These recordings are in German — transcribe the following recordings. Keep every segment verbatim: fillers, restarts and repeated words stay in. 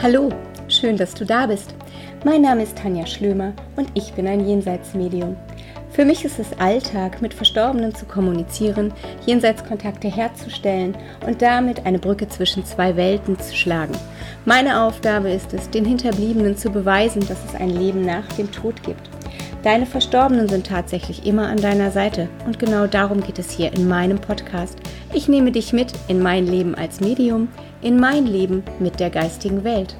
Hallo, schön, dass du da bist. Mein Name ist Tanja Schlömer und ich bin ein Jenseitsmedium. Für mich ist es Alltag, mit Verstorbenen zu kommunizieren, Jenseitskontakte herzustellen und damit eine Brücke zwischen zwei Welten zu schlagen. Meine Aufgabe ist es, den Hinterbliebenen zu beweisen, dass es ein Leben nach dem Tod gibt. Deine Verstorbenen sind tatsächlich immer an deiner Seite und genau darum geht es hier in meinem Podcast. Ich nehme dich mit in mein Leben als Medium, in mein Leben mit der geistigen Welt.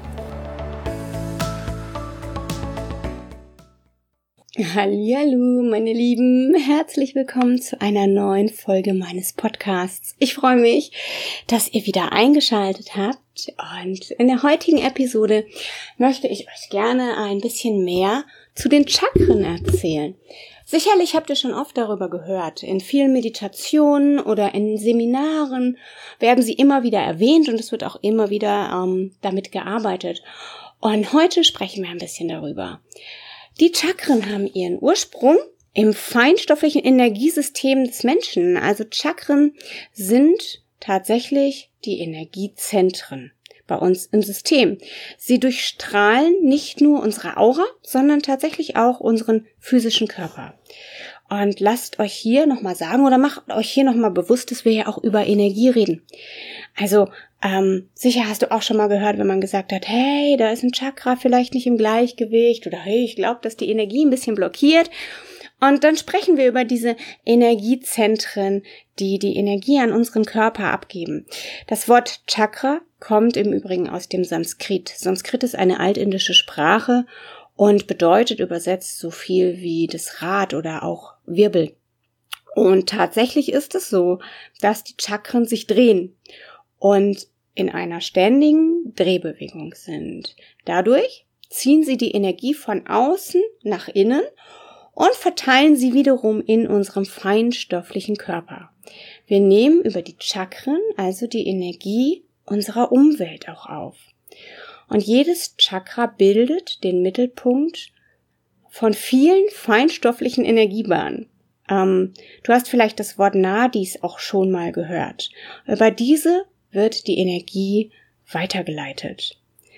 Hallihallo, meine Lieben, herzlich willkommen zu einer neuen Folge meines Podcasts. Ich freue mich, dass ihr wieder eingeschaltet habt und in der heutigen Episode möchte ich euch gerne ein bisschen mehr zu den Chakren erzählen. Sicherlich habt ihr schon oft darüber gehört. In vielen Meditationen oder in Seminaren werden sie immer wieder erwähnt und es wird auch immer wieder ähm, damit gearbeitet. Und heute sprechen wir ein bisschen darüber. Die Chakren haben ihren Ursprung im feinstofflichen Energiesystem des Menschen. Also Chakren sind tatsächlich die Energiezentren bei uns im System. Sie durchstrahlen nicht nur unsere Aura, sondern tatsächlich auch unseren physischen Körper. Und lasst euch hier nochmal sagen oder macht euch hier nochmal bewusst, dass wir ja auch über Energie reden. Also ähm, sicher hast du auch schon mal gehört, wenn man gesagt hat, hey, da ist ein Chakra vielleicht nicht im Gleichgewicht oder hey, ich glaube, dass die Energie ein bisschen blockiert. Und dann sprechen wir über diese Energiezentren, die die Energie an unseren Körper abgeben. Das Wort Chakra kommt im Übrigen aus dem Sanskrit. Sanskrit ist eine altindische Sprache und bedeutet übersetzt so viel wie das Rad oder auch Wirbel. Und tatsächlich ist es so, dass die Chakren sich drehen und in einer ständigen Drehbewegung sind. Dadurch ziehen sie die Energie von außen nach innen und verteilen sie wiederum in unserem feinstofflichen Körper. Wir nehmen über die Chakren also die Energie unserer Umwelt auch auf. Und jedes Chakra bildet den Mittelpunkt von vielen feinstofflichen Energiebahnen. Ähm, du hast vielleicht das Wort Nadis auch schon mal gehört. Über diese wird die Energie weitergeleitet.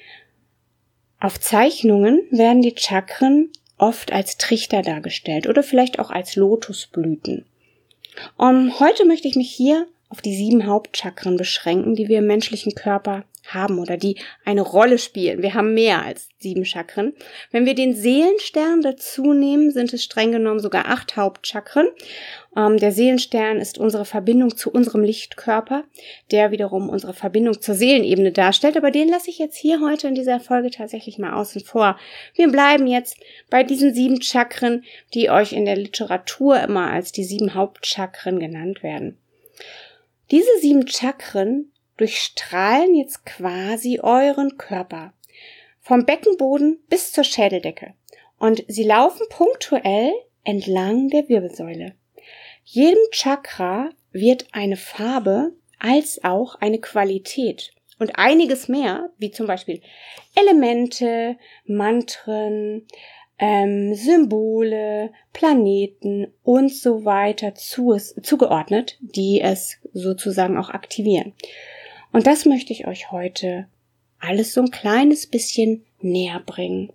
Auf Zeichnungen werden die Chakren oft als Trichter dargestellt oder vielleicht auch als Lotusblüten. Und heute möchte ich mich hier auf die sieben Hauptchakren beschränken, die wir im menschlichen Körper haben oder die eine Rolle spielen. Wir haben mehr als sieben Chakren. Wenn wir den Seelenstern dazu nehmen, sind es streng genommen sogar acht Hauptchakren. Ähm, der Seelenstern ist unsere Verbindung zu unserem Lichtkörper, der wiederum unsere Verbindung zur Seelenebene darstellt. Aber den lasse ich jetzt hier heute in dieser Folge tatsächlich mal außen vor. Wir bleiben jetzt bei diesen sieben Chakren, die euch in der Literatur immer als die sieben Hauptchakren genannt werden. Diese sieben Chakren durchstrahlen jetzt quasi euren Körper. Vom Beckenboden bis zur Schädeldecke. Und sie laufen punktuell entlang der Wirbelsäule. Jedem Chakra wird eine Farbe als auch eine Qualität und einiges mehr, wie zum Beispiel Elemente, Mantren, ähm, Symbole, Planeten und so weiter zu, zugeordnet, die es sozusagen auch aktivieren. Und das möchte ich euch heute alles so ein kleines bisschen näher bringen.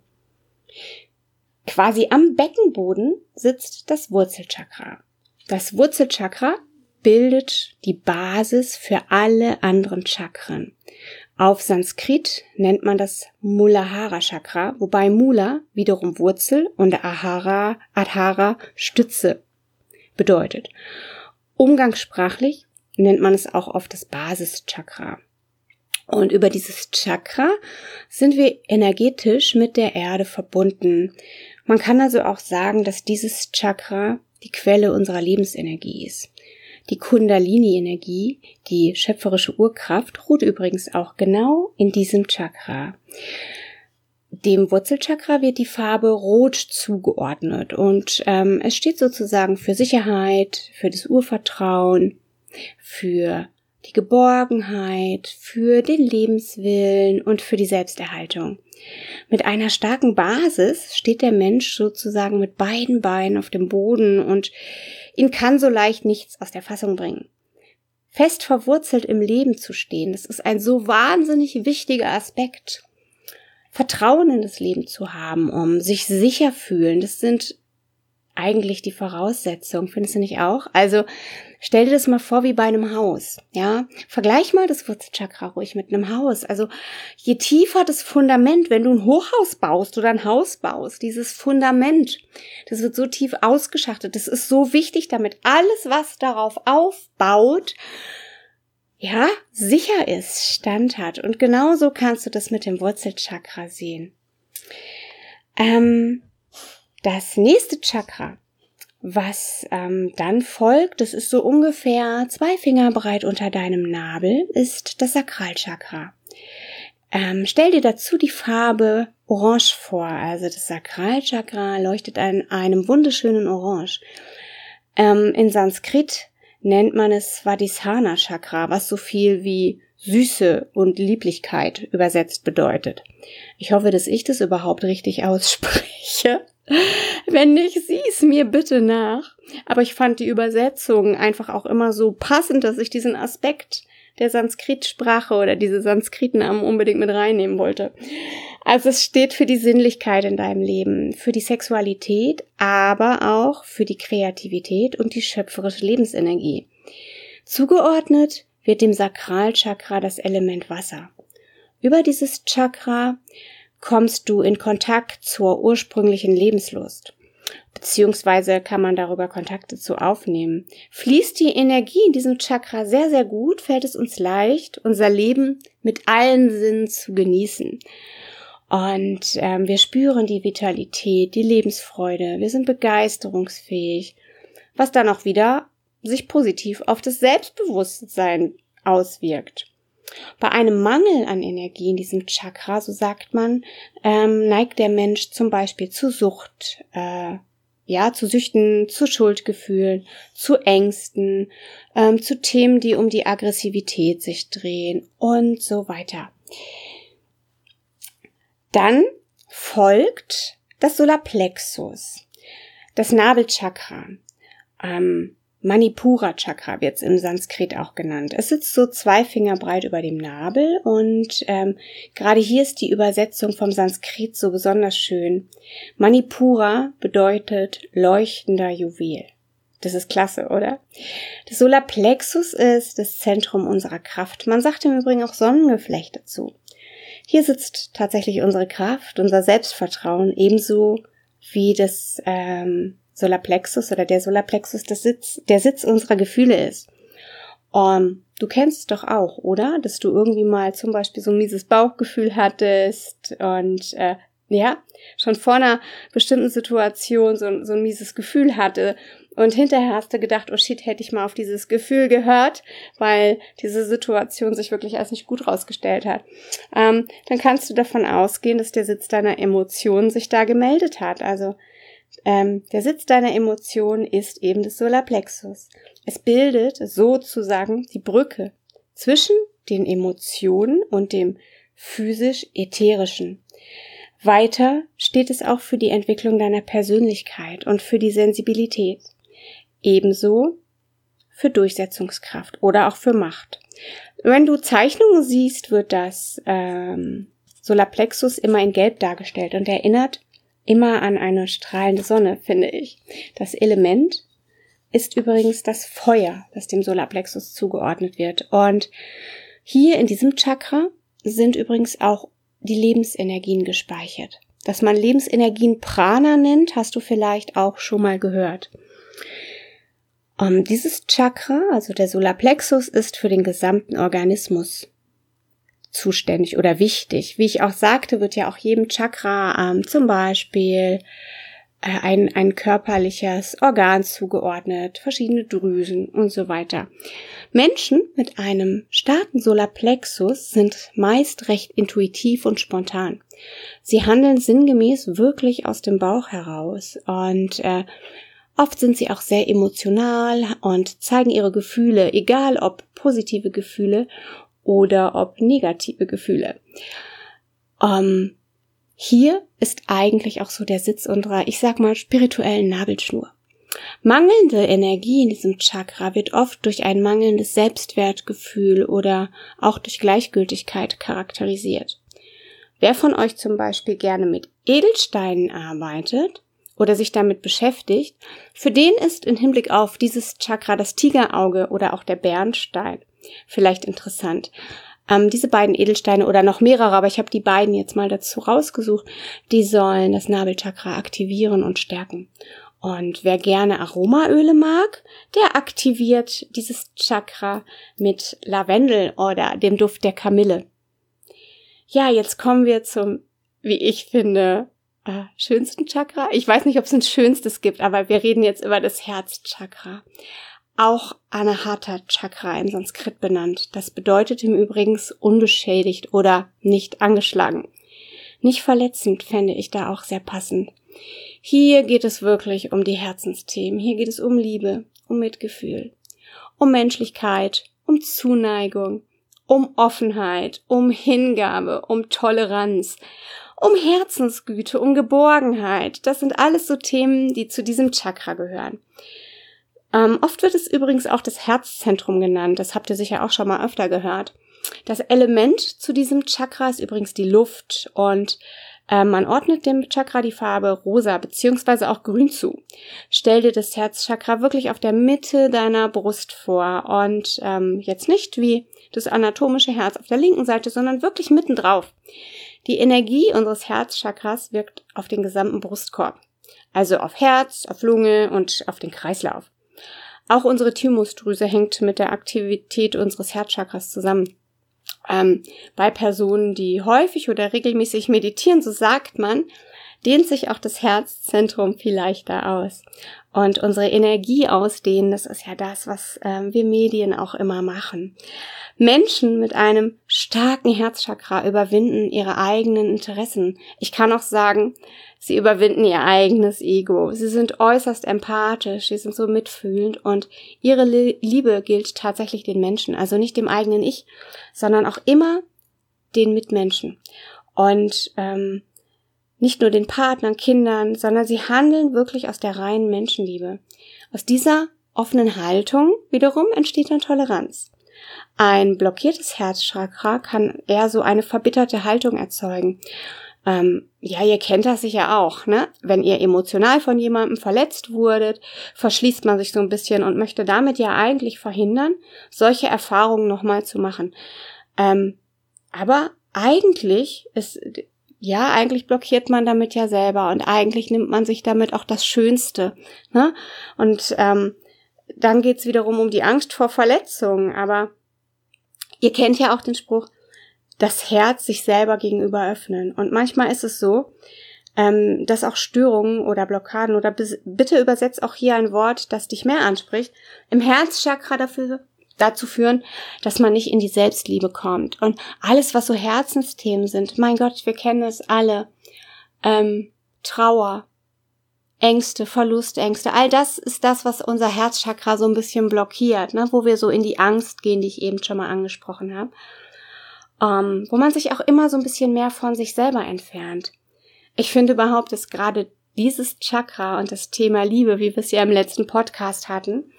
Quasi am Beckenboden sitzt das Wurzelchakra. Das Wurzelchakra bildet die Basis für alle anderen Chakren. Auf Sanskrit nennt man das Muladhara Chakra, wobei Mula wiederum Wurzel und Ahara, Adhara Stütze bedeutet. Umgangssprachlich nennt man es auch oft das Basischakra. Und über dieses Chakra sind wir energetisch mit der Erde verbunden. Man kann also auch sagen, dass dieses Chakra die Quelle unserer Lebensenergie ist. Die Kundalini-Energie, die schöpferische Urkraft, ruht übrigens auch genau in diesem Chakra. Dem Wurzelchakra wird die Farbe Rot zugeordnet und ähm, es steht sozusagen für Sicherheit, für das Urvertrauen, für die Geborgenheit, für den Lebenswillen und für die Selbsterhaltung. Mit einer starken Basis steht der Mensch sozusagen mit beiden Beinen auf dem Boden und ihn kann so leicht nichts aus der Fassung bringen. Fest verwurzelt im Leben zu stehen, das ist ein so wahnsinnig wichtiger Aspekt. Vertrauen in das Leben zu haben, um sich sicher fühlen. Das sind eigentlich die Voraussetzungen, findest du nicht auch? Also stell dir das mal vor wie bei einem Haus, ja? Vergleich mal das Wurzelchakra ruhig mit einem Haus. Also je tiefer das Fundament, wenn du ein Hochhaus baust oder ein Haus baust, dieses Fundament, das wird so tief ausgeschachtet, das ist so wichtig, damit alles, was darauf aufbaut, ja, sicher ist, Stand hat. Und genauso kannst du das mit dem Wurzelchakra sehen. Ähm, das nächste Chakra, was ähm, dann folgt, das ist so ungefähr zwei Finger breit unter deinem Nabel, ist das Sakralchakra. Ähm, stell dir dazu die Farbe Orange vor. Also das Sakralchakra leuchtet in einem wunderschönen Orange. Ähm, in Sanskrit nennt man es Svadhisthana Chakra, was so viel wie Süße und Lieblichkeit übersetzt bedeutet. Ich hoffe, dass ich das überhaupt richtig ausspreche. Wenn nicht, sieh's mir bitte nach. Aber ich fand die Übersetzung einfach auch immer so passend, dass ich diesen Aspekt der Sanskrit-Sprache oder diese Sanskrit-Namen unbedingt mit reinnehmen wollte. Also es steht für die Sinnlichkeit in deinem Leben, für die Sexualität, aber auch für die Kreativität und die schöpferische Lebensenergie. Zugeordnet wird dem Sakralchakra das Element Wasser. Über dieses Chakra kommst du in Kontakt zur ursprünglichen Lebenslust. Beziehungsweise kann man darüber Kontakte zu aufnehmen. Fließt die Energie in diesem Chakra sehr, sehr gut, fällt es uns leicht, unser Leben mit allen Sinnen zu genießen. Und ähm, wir spüren die Vitalität, die Lebensfreude, wir sind begeisterungsfähig, was dann auch wieder sich positiv auf das Selbstbewusstsein auswirkt. Bei einem Mangel an Energie in diesem Chakra, so sagt man, ähm, neigt der Mensch zum Beispiel zu Sucht, äh, ja, zu Süchten, zu Schuldgefühlen, zu Ängsten, ähm, zu Themen, die um die Aggressivität sich drehen und so weiter. Dann folgt das Solarplexus, das Nabelchakra. Ähm, Manipura Chakra wird es im Sanskrit auch genannt. Es sitzt so zwei Finger breit über dem Nabel und ähm, gerade hier ist die Übersetzung vom Sanskrit so besonders schön. Manipura bedeutet leuchtender Juwel. Das ist klasse, oder? Das Solarplexus ist das Zentrum unserer Kraft. Man sagt im Übrigen auch Sonnengeflecht dazu. Hier sitzt tatsächlich unsere Kraft, unser Selbstvertrauen, ebenso wie das ähm, Solarplexus oder der Solarplexus das Sitz, der Sitz unserer Gefühle ist. Um, du kennst es doch auch, oder? Dass du irgendwie mal zum Beispiel so ein mieses Bauchgefühl hattest und äh, ja, schon vor einer bestimmten Situation so, so ein mieses Gefühl hatte und hinterher hast du gedacht, oh shit, hätte ich mal auf dieses Gefühl gehört, weil diese Situation sich wirklich als nicht gut rausgestellt hat. Ähm, dann kannst du davon ausgehen, dass der Sitz deiner Emotionen sich da gemeldet hat. Also Ähm, der Sitz deiner Emotionen ist eben das Solarplexus. Es bildet sozusagen die Brücke zwischen den Emotionen und dem physisch-ätherischen. Weiter steht es auch für die Entwicklung deiner Persönlichkeit und für die Sensibilität. Ebenso für Durchsetzungskraft oder auch für Macht. Wenn du Zeichnungen siehst, wird das ähm, Solarplexus immer in Gelb dargestellt und erinnert immer an eine strahlende Sonne, finde ich. Das Element ist übrigens das Feuer, das dem Solarplexus zugeordnet wird. Und hier in diesem Chakra sind übrigens auch die Lebensenergien gespeichert. Dass man Lebensenergien Prana nennt, hast du vielleicht auch schon mal gehört. Um, dieses Chakra, also der Solarplexus, ist für den gesamten Organismus zuständig oder wichtig. Wie ich auch sagte, wird ja auch jedem Chakra ähm, zum Beispiel äh, ein, ein körperliches Organ zugeordnet, verschiedene Drüsen und so weiter. Menschen mit einem starken Solarplexus sind meist recht intuitiv und spontan. Sie handeln sinngemäß wirklich aus dem Bauch heraus und äh, oft sind sie auch sehr emotional und zeigen ihre Gefühle, egal ob positive Gefühle oder ob negative Gefühle. Um, hier ist eigentlich auch so der Sitz unserer, ich sag mal, spirituellen Nabelschnur. Mangelnde Energie in diesem Chakra wird oft durch ein mangelndes Selbstwertgefühl oder auch durch Gleichgültigkeit charakterisiert. Wer von euch zum Beispiel gerne mit Edelsteinen arbeitet oder sich damit beschäftigt, für den ist im Hinblick auf dieses Chakra das Tigerauge oder auch der Bernstein vielleicht interessant. Ähm, diese beiden Edelsteine oder noch mehrere, aber ich habe die beiden jetzt mal dazu rausgesucht, die sollen das Nabelchakra aktivieren und stärken. Und wer gerne Aromaöle mag, der aktiviert dieses Chakra mit Lavendel oder dem Duft der Kamille. Ja, jetzt kommen wir zum, wie ich finde, äh, schönsten Chakra. Ich weiß nicht, ob es ein schönstes gibt, aber wir reden jetzt über das Herzchakra. Auch Anahata Chakra in Sanskrit benannt. Das bedeutet im Übrigen unbeschädigt oder nicht angeschlagen. Nicht verletzend fände ich da auch sehr passend. Hier geht es wirklich um die Herzensthemen. Hier geht es um Liebe, um Mitgefühl, um Menschlichkeit, um Zuneigung, um Offenheit, um Hingabe, um Toleranz, um Herzensgüte, um Geborgenheit. Das sind alles so Themen, die zu diesem Chakra gehören. Ähm, oft wird es übrigens auch das Herzzentrum genannt. Das habt ihr sicher auch schon mal öfter gehört. Das Element zu diesem Chakra ist übrigens die Luft und äh, man ordnet dem Chakra die Farbe rosa beziehungsweise auch grün zu. Stell dir das Herzchakra wirklich auf der Mitte deiner Brust vor und ähm, jetzt nicht wie das anatomische Herz auf der linken Seite, sondern wirklich mittendrauf. Die Energie unseres Herzchakras wirkt auf den gesamten Brustkorb, also auf Herz, auf Lunge und auf den Kreislauf. Auch unsere Thymusdrüse hängt mit der Aktivität unseres Herzchakras zusammen. Ähm, bei Personen, die häufig oder regelmäßig meditieren, so sagt man, dehnt sich auch das Herzzentrum viel leichter aus. Und unsere Energie ausdehnen, das ist ja das, was ähm, wir Medien auch immer machen. Menschen mit einem starken Herzchakra überwinden ihre eigenen Interessen. Ich kann auch sagen, sie überwinden ihr eigenes Ego. Sie sind äußerst empathisch, sie sind so mitfühlend und ihre Liebe gilt tatsächlich den Menschen, also nicht dem eigenen Ich, sondern auch immer den Mitmenschen. Und ähm, nicht nur den Partnern, Kindern, sondern sie handeln wirklich aus der reinen Menschenliebe. Aus dieser offenen Haltung wiederum entsteht dann Toleranz. Ein blockiertes Herzchakra kann eher so eine verbitterte Haltung erzeugen. Ähm, ja, ihr kennt das sicher auch, ne? Wenn ihr emotional von jemandem verletzt wurdet, verschließt man sich so ein bisschen und möchte damit ja eigentlich verhindern, solche Erfahrungen nochmal zu machen. Ähm, aber eigentlich ist, ja, eigentlich blockiert man damit ja selber und eigentlich nimmt man sich damit auch das Schönste, ne? Und ähm, dann geht's wiederum um die Angst vor Verletzungen, aber ihr kennt ja auch den Spruch, das Herz sich selber gegenüber öffnen. Und manchmal ist es so, ähm, dass auch Störungen oder Blockaden oder bis, bitte übersetzt auch hier ein Wort, das dich mehr anspricht, im Herzchakra dafür, dazu führen, dass man nicht in die Selbstliebe kommt. Und alles, was so Herzensthemen sind, mein Gott, wir kennen es alle, ähm, Trauer, Ängste, Verlustängste, all das ist das, was unser Herzchakra so ein bisschen blockiert, ne, wo wir so in die Angst gehen, die ich eben schon mal angesprochen habe. Um, wo man sich auch immer so ein bisschen mehr von sich selber entfernt. Ich finde überhaupt, dass gerade dieses Chakra und das Thema Liebe, wie wir es ja im letzten Podcast hatten,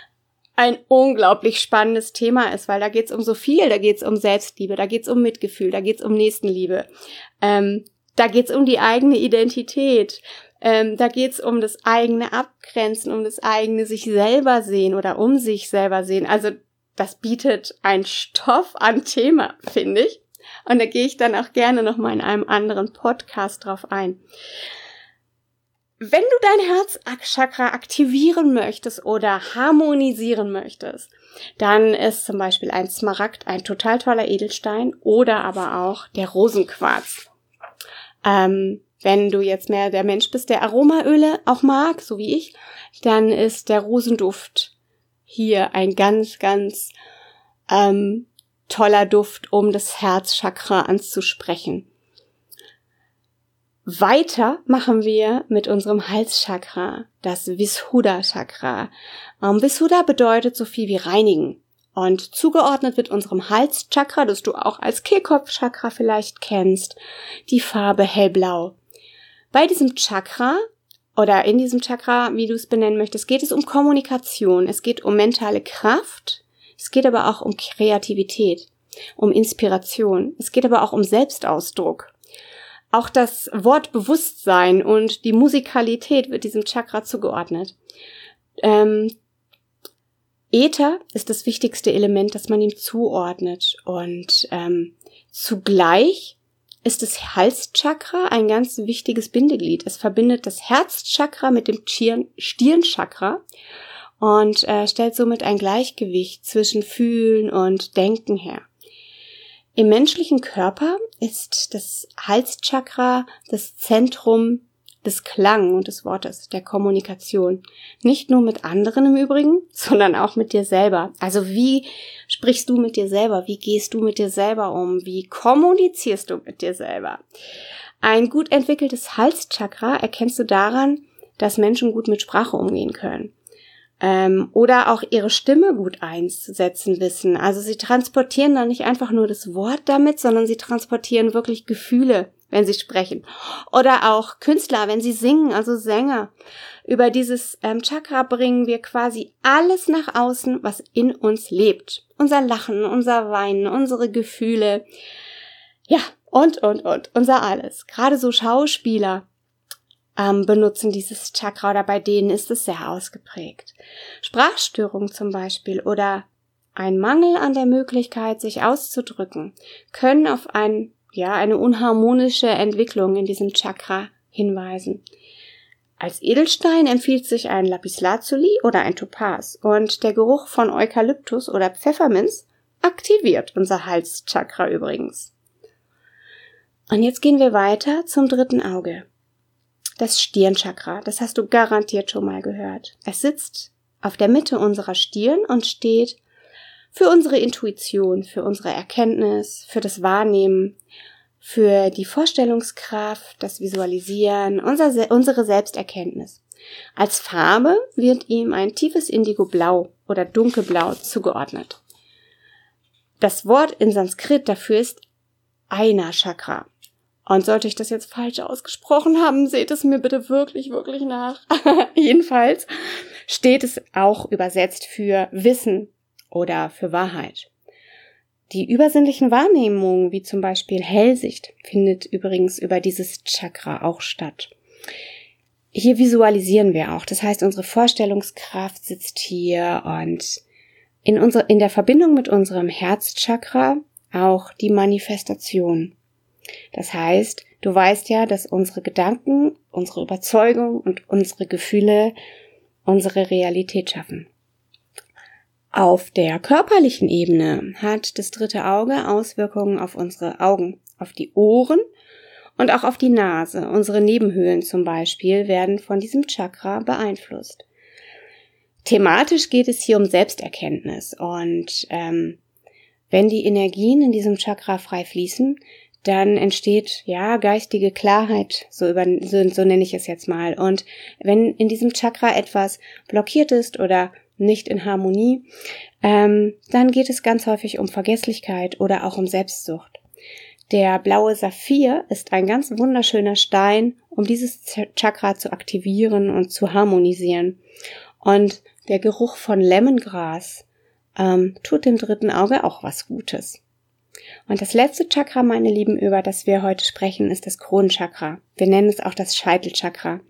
ein unglaublich spannendes Thema ist, weil da geht es um so viel, da geht es um Selbstliebe, da geht es um Mitgefühl, da geht es um Nächstenliebe, ähm, da geht es um die eigene Identität, ähm, da geht es um das eigene Abgrenzen, um das eigene sich selber sehen oder um sich selber sehen, also das bietet einen Stoff an Thema, finde ich. Und da gehe ich dann auch gerne nochmal in einem anderen Podcast drauf ein. Wenn du dein Herzchakra aktivieren möchtest oder harmonisieren möchtest, dann ist zum Beispiel ein Smaragd ein total toller Edelstein oder aber auch der Rosenquarz. Ähm, wenn du jetzt mehr der Mensch bist, der Aromaöle auch mag, so wie ich, dann ist der Rosenduft hier ein ganz, ganz ähm, toller Duft, um das Herzchakra anzusprechen. Weiter machen wir mit unserem Halschakra, das Vishuddha-Chakra. Ähm, Vishuddha bedeutet so viel wie reinigen. Und zugeordnet wird unserem Halschakra, das du auch als Kehlkopfchakra vielleicht kennst, die Farbe hellblau. Bei diesem Chakra oder in diesem Chakra, wie du es benennen möchtest, geht es um Kommunikation, es geht um mentale Kraft, es geht aber auch um Kreativität, um Inspiration, es geht aber auch um Selbstausdruck. Auch das Wort Bewusstsein und die Musikalität wird diesem Chakra zugeordnet. Ähm, Äther ist das wichtigste Element, das man ihm zuordnet. Und ähm, zugleich ist das Halschakra ein ganz wichtiges Bindeglied. Es verbindet das Herzchakra mit dem Stirnchakra und äh, stellt somit ein Gleichgewicht zwischen Fühlen und Denken her. Im menschlichen Körper ist das Halschakra das Zentrum des Klang und des Wortes, der Kommunikation. Nicht nur mit anderen im Übrigen, sondern auch mit dir selber. Also wie sprichst du mit dir selber? Wie gehst du mit dir selber um? Wie kommunizierst du mit dir selber? Ein gut entwickeltes Halschakra erkennst du daran, dass Menschen gut mit Sprache umgehen können. Ähm, oder auch ihre Stimme gut einzusetzen wissen. Also sie transportieren dann nicht einfach nur das Wort damit, sondern sie transportieren wirklich Gefühle, wenn sie sprechen. Oder auch Künstler, wenn sie singen, also Sänger. Über dieses ähm, Chakra bringen wir quasi alles nach außen, was in uns lebt. Unser Lachen, unser Weinen, unsere Gefühle. Ja, und, und, und. Unser alles. Gerade so Schauspieler ähm, benutzen dieses Chakra oder bei denen ist es sehr ausgeprägt. Sprachstörungen zum Beispiel oder ein Mangel an der Möglichkeit, sich auszudrücken, können auf ein ja, eine unharmonische Entwicklung in diesem Chakra hinweisen. Als Edelstein empfiehlt sich ein Lapislazuli oder ein Topaz und der Geruch von Eukalyptus oder Pfefferminz aktiviert unser Halschakra übrigens. Und jetzt gehen wir weiter zum dritten Auge. Das Stirnchakra, das hast du garantiert schon mal gehört. Es sitzt auf der Mitte unserer Stirn und steht für unsere Intuition, für unsere Erkenntnis, für das Wahrnehmen, für die Vorstellungskraft, das Visualisieren, unser, unsere Selbsterkenntnis. Als Farbe wird ihm ein tiefes Indigoblau oder Dunkelblau zugeordnet. Das Wort in Sanskrit dafür ist Ajna Chakra. Und sollte ich das jetzt falsch ausgesprochen haben, seht es mir bitte wirklich, wirklich nach. Jedenfalls steht es auch übersetzt für Wissen oder für Wahrheit. Die übersinnlichen Wahrnehmungen, wie zum Beispiel Hellsicht, findet übrigens über dieses Chakra auch statt. Hier visualisieren wir auch, das heißt, unsere Vorstellungskraft sitzt hier und in, unsere, in der Verbindung mit unserem Herzchakra auch die Manifestation. Das heißt, du weißt ja, dass unsere Gedanken, unsere Überzeugung und unsere Gefühle unsere Realität schaffen. Auf der körperlichen Ebene hat das dritte Auge Auswirkungen auf unsere Augen, auf die Ohren und auch auf die Nase. Unsere Nebenhöhlen zum Beispiel werden von diesem Chakra beeinflusst. Thematisch geht es hier um Selbsterkenntnis und ähm, wenn die Energien in diesem Chakra frei fließen, dann entsteht, ja, geistige Klarheit, so, über, so, so nenne ich es jetzt mal. Und wenn in diesem Chakra etwas blockiert ist oder nicht in Harmonie, ähm, dann geht es ganz häufig um Vergesslichkeit oder auch um Selbstsucht. Der blaue Saphir ist ein ganz wunderschöner Stein, um dieses Chakra zu aktivieren und zu harmonisieren. Und der Geruch von Lemongras ähm, tut dem dritten Auge auch was Gutes. Und das letzte Chakra, meine Lieben, über das wir heute sprechen, ist das Kronenchakra. Wir nennen es auch das Scheitelchakra.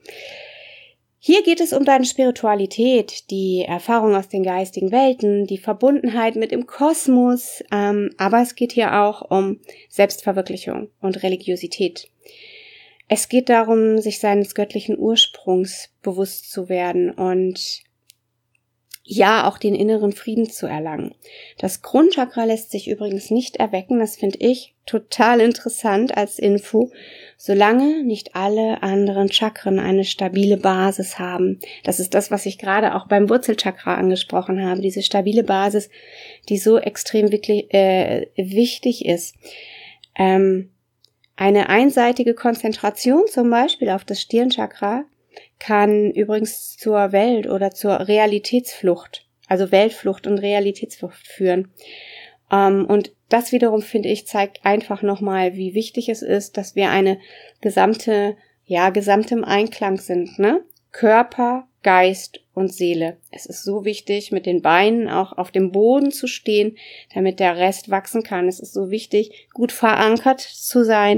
Hier geht es um deine Spiritualität, die Erfahrung aus den geistigen Welten, die Verbundenheit mit dem Kosmos, ähm, aber es geht hier auch um Selbstverwirklichung und Religiosität. Es geht darum, sich seines göttlichen Ursprungs bewusst zu werden und ja, auch den inneren Frieden zu erlangen. Das Kronenchakra lässt sich übrigens nicht erwecken, das finde ich total interessant als Info, solange nicht alle anderen Chakren eine stabile Basis haben. Das ist das, was ich gerade auch beim Wurzelchakra angesprochen habe, diese stabile Basis, die so extrem wirklich, äh, wichtig ist. Ähm, eine einseitige Konzentration zum Beispiel auf das Stirnchakra kann übrigens zur Welt- oder zur Realitätsflucht, also Weltflucht und Realitätsflucht führen. Ähm, und das wiederum, finde ich, zeigt einfach nochmal, wie wichtig es ist, dass wir eine gesamte, ja, gesamtem Einklang sind, ne? Körper, Geist und Seele. Es ist so wichtig, mit den Beinen auch auf dem Boden zu stehen, damit der Rest wachsen kann. Es ist so wichtig, gut verankert zu sein,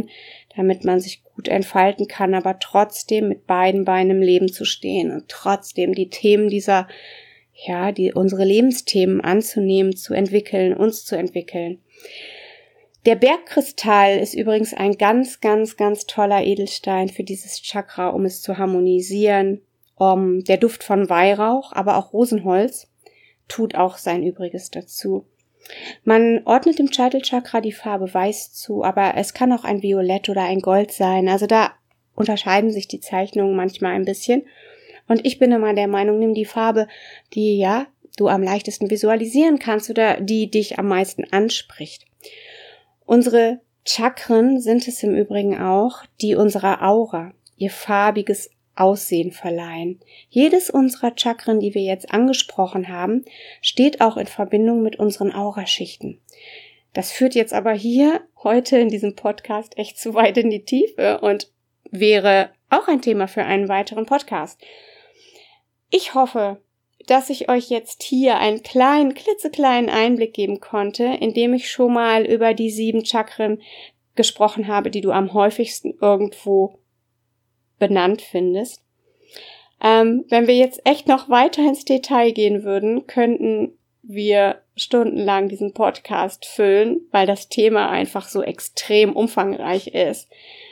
damit man sich gut entfalten kann, aber trotzdem mit beiden Beinen im Leben zu stehen und trotzdem die Themen dieser, ja, die unsere Lebensthemen anzunehmen, zu entwickeln, uns zu entwickeln. Der Bergkristall ist übrigens ein ganz, ganz, ganz toller Edelstein für dieses Chakra, um es zu harmonisieren. Um, der Duft von Weihrauch, aber auch Rosenholz tut auch sein Übriges dazu. Man ordnet dem Scheitelchakra die Farbe Weiß zu, aber es kann auch ein Violett oder ein Gold sein. Also da unterscheiden sich die Zeichnungen manchmal ein bisschen. Und ich bin immer der Meinung, nimm die Farbe, die ja du am leichtesten visualisieren kannst oder die dich am meisten anspricht. Unsere Chakren sind es im Übrigen auch, die unserer Aura ihr farbiges Aussehen verleihen. Jedes unserer Chakren, die wir jetzt angesprochen haben, steht auch in Verbindung mit unseren Auraschichten. Das führt jetzt aber hier heute in diesem Podcast echt zu weit in die Tiefe und wäre auch ein Thema für einen weiteren Podcast. Ich hoffe, dass ich euch jetzt hier einen kleinen, klitzekleinen Einblick geben konnte, indem ich schon mal über die sieben Chakren gesprochen habe, die du am häufigsten irgendwo benannt findest. Ähm, wenn wir jetzt echt noch weiter ins Detail gehen würden, könnten wir stundenlang diesen Podcast füllen, weil das Thema einfach so extrem umfangreich ist.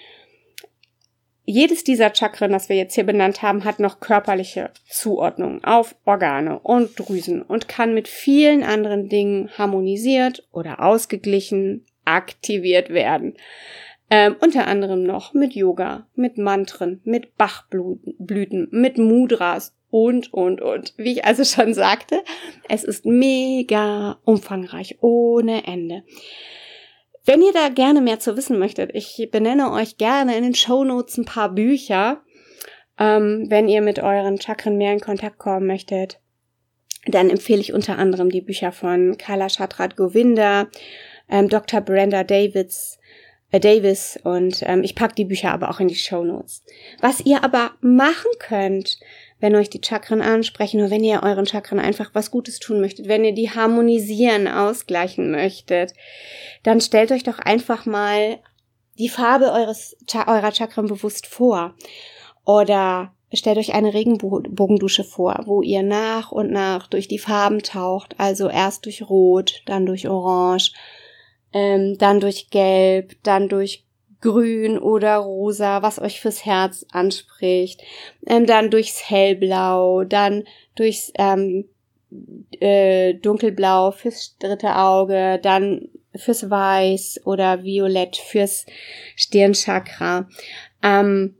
Jedes dieser Chakren, das wir jetzt hier benannt haben, hat noch körperliche Zuordnung auf Organe und Drüsen und kann mit vielen anderen Dingen harmonisiert oder ausgeglichen, aktiviert werden. Ähm, unter anderem noch mit Yoga, mit Mantren, mit Bachblüten, mit Mudras und, und, und. Wie ich also schon sagte, es ist mega umfangreich, ohne Ende. Wenn ihr da gerne mehr zu wissen möchtet, ich benenne euch gerne in den Shownotes ein paar Bücher, ähm, wenn ihr mit euren Chakren mehr in Kontakt kommen möchtet. Dann empfehle ich unter anderem die Bücher von Kala Chatrat Govinda, ähm, Doktor Brenda Davids, äh, Davis und ähm, ich packe die Bücher aber auch in die Shownotes. Was ihr aber machen könnt, wenn euch die Chakren ansprechen oder wenn ihr euren Chakren einfach was Gutes tun möchtet, wenn ihr die harmonisieren, ausgleichen möchtet, dann stellt euch doch einfach mal die Farbe eures eurer Chakren bewusst vor. Oder stellt euch eine Regenbogendusche vor, wo ihr nach und nach durch die Farben taucht, also erst durch Rot, dann durch Orange, ähm, dann durch Gelb, dann durch Grün oder Rosa, was euch fürs Herz anspricht, ähm, dann durchs Hellblau, dann durchs ähm, äh, Dunkelblau fürs dritte Auge, dann fürs Weiß oder Violett fürs Stirnchakra. Ähm,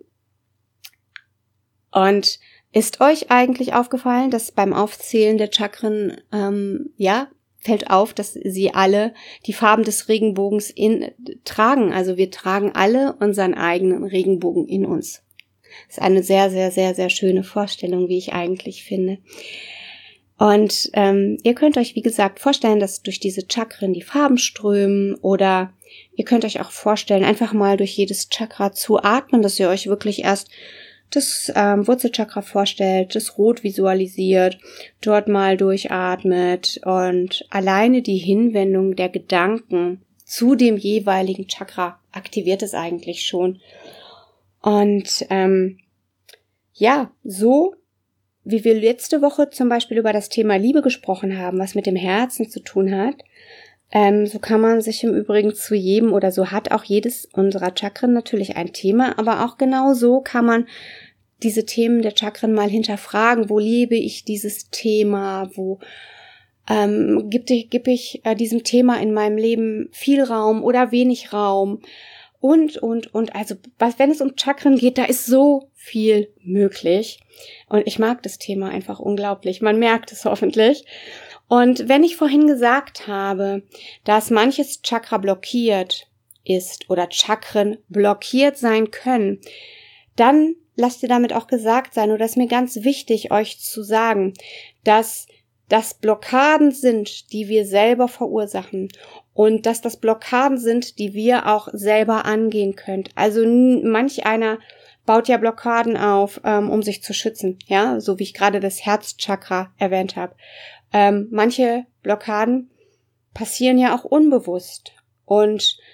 und ist euch eigentlich aufgefallen, dass beim Aufzählen der Chakren, ähm, ja, fällt auf, dass sie alle die Farben des Regenbogens in, tragen. Also wir tragen alle unseren eigenen Regenbogen in uns. Das ist eine sehr, sehr, sehr, sehr schöne Vorstellung, wie ich eigentlich finde. Und ähm, ihr könnt euch, wie gesagt, vorstellen, dass durch diese Chakren die Farben strömen oder ihr könnt euch auch vorstellen, einfach mal durch jedes Chakra zu atmen, dass ihr euch wirklich erst das ähm, Wurzelchakra vorstellt, das Rot visualisiert, dort mal durchatmet und alleine die Hinwendung der Gedanken zu dem jeweiligen Chakra aktiviert es eigentlich schon. Und ähm, ja, so wie wir letzte Woche zum Beispiel über das Thema Liebe gesprochen haben, was mit dem Herzen zu tun hat, ähm, so kann man sich im Übrigen zu jedem oder so hat auch jedes unserer Chakren natürlich ein Thema, aber auch genau so kann man diese Themen der Chakren mal hinterfragen. Wo lebe ich dieses Thema? Wo ähm, gebe ich, geb ich äh, diesem Thema in meinem Leben viel Raum oder wenig Raum? Und, und, und, also, was, wenn es um Chakren geht, da ist so viel möglich. Und ich mag das Thema einfach unglaublich. Man merkt es hoffentlich. Und wenn ich vorhin gesagt habe, dass manches Chakra blockiert ist oder Chakren blockiert sein können, dann lasst ihr damit auch gesagt sein, oder ist mir ganz wichtig, euch zu sagen, dass das Blockaden sind, die wir selber verursachen und dass das Blockaden sind, die wir auch selber angehen können. Also manch einer baut ja Blockaden auf, ähm, um sich zu schützen, ja, so wie ich gerade das Herzchakra erwähnt habe. Ähm, manche Blockaden passieren ja auch unbewusst und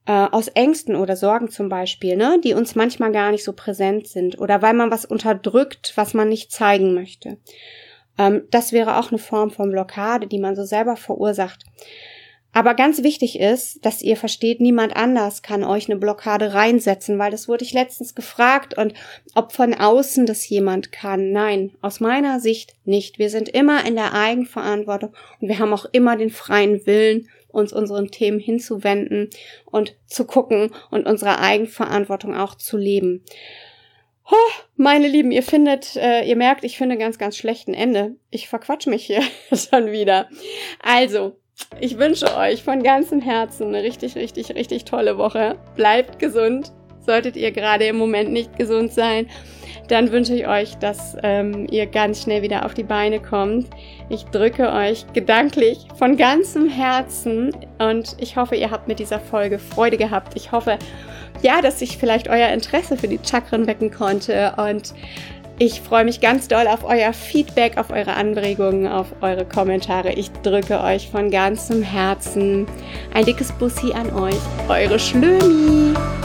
äh, aus Ängsten oder Sorgen zum Beispiel, ne, die uns manchmal gar nicht so präsent sind oder weil man was unterdrückt, was man nicht zeigen möchte. Ähm, das wäre auch eine Form von Blockade, die man so selber verursacht. Aber ganz wichtig ist, dass ihr versteht, niemand anders kann euch eine Blockade reinsetzen, weil das wurde ich letztens gefragt und ob von außen das jemand kann. Nein, aus meiner Sicht nicht. Wir sind immer in der Eigenverantwortung und wir haben auch immer den freien Willen, uns unseren Themen hinzuwenden und zu gucken und unsere Eigenverantwortung auch zu leben. Oh, meine Lieben, ihr findet, äh, ihr merkt, ich finde ganz, ganz schlechten Ende. Ich verquatsch mich hier schon wieder. Also, ich wünsche euch von ganzem Herzen eine richtig, richtig, richtig tolle Woche. Bleibt gesund. Solltet ihr gerade im Moment nicht gesund sein, dann wünsche ich euch, dass ähm, ihr ganz schnell wieder auf die Beine kommt. Ich drücke euch gedanklich von ganzem Herzen und ich hoffe, ihr habt mit dieser Folge Freude gehabt. Ich hoffe, ja, dass ich vielleicht euer Interesse für die Chakren wecken konnte und ich freue mich ganz doll auf euer Feedback, auf eure Anregungen, auf eure Kommentare. Ich drücke euch von ganzem Herzen ein dickes Bussi an euch. Eure Schlömi.